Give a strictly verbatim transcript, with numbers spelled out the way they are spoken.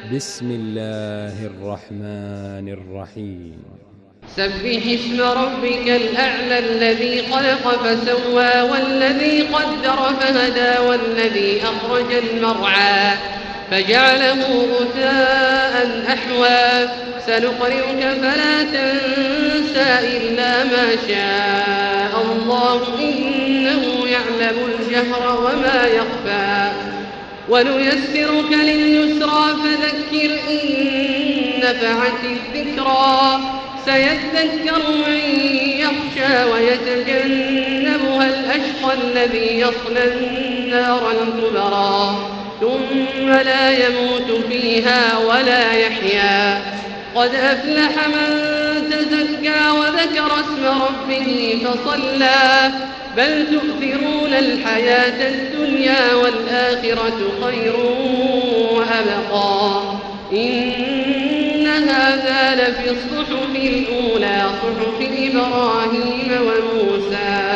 بسم الله الرحمن الرحيم. سبح اسم ربك الأعلى الذي خلق فسوى والذي قدر فهدى والذي أخرج المرعى فجعله غثاء أحوى سنقرئك فلا تنسى إلا ما شاء الله إنه يعلم الجهر وما يخفى ونيسرك لليسرى فذكر إن نفعت الذكرى سيذكر من يخشى ويتجنبها الأشقى الذي يصلى النار الكبرى ثم لا يموت فيها ولا يحيا قد أفلح من تزكى وذكر اسم ربه فصلى بل تؤثرون الحياة الدنيا والآخرة خير وأبقى إن هذا لفي الصحف الأولى صحف إبراهيم وموسى